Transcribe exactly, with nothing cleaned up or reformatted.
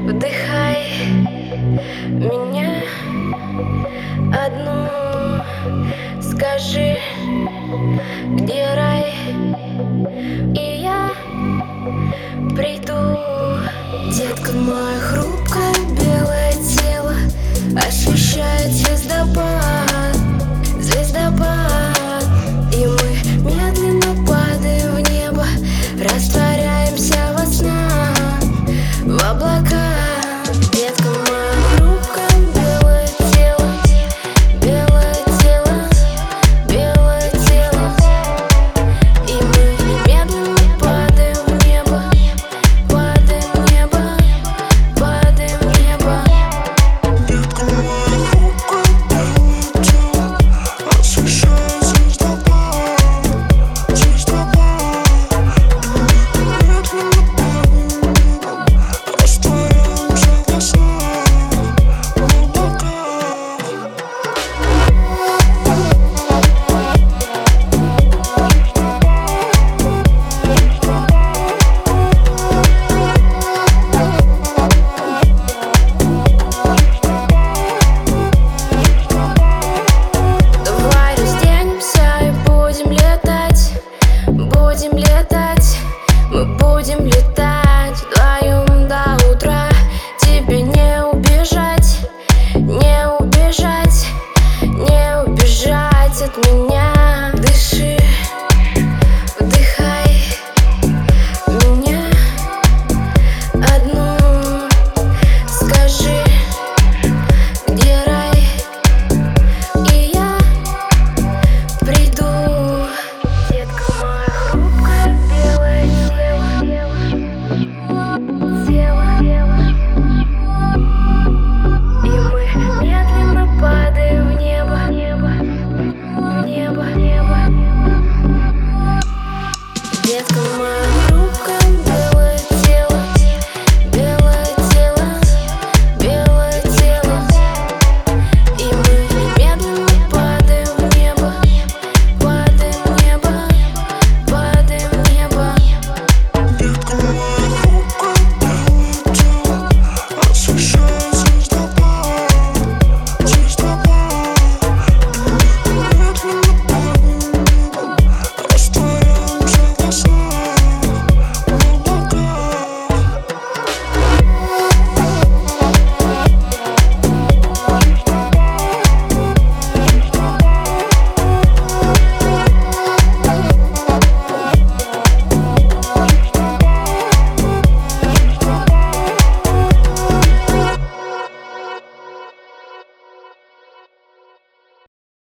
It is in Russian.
Вдыхай меня одну, скажи, где рай, и я приду. Детка моя, хрупкое белое тело освещает звездопад, звездопад, и мы медленно падаем в небо, растворяемся во снах, в облаках. Детка моя, хрупкое белое тело, белое тело, белое тело, и мы медленно падаем в небо, падаем в небо, падаем в небо. Детка моя, хрупкое белое тело освещает звездопад, звездопад, и мы медленно падаем в небо, растворяемся во снах, в облаках. Давай разденемся и будем летать, будем летать, мы будем летать вдвоем до утра. Тебе не убежать, не убежать, не убежать от меня. Дыши, вдыхай меня одну, скажи, где рай, и я приду. Детка моя, хрупкое белое тело, тело, и мы медленно падаем в небо, небо, в небо, небо. Детка моя.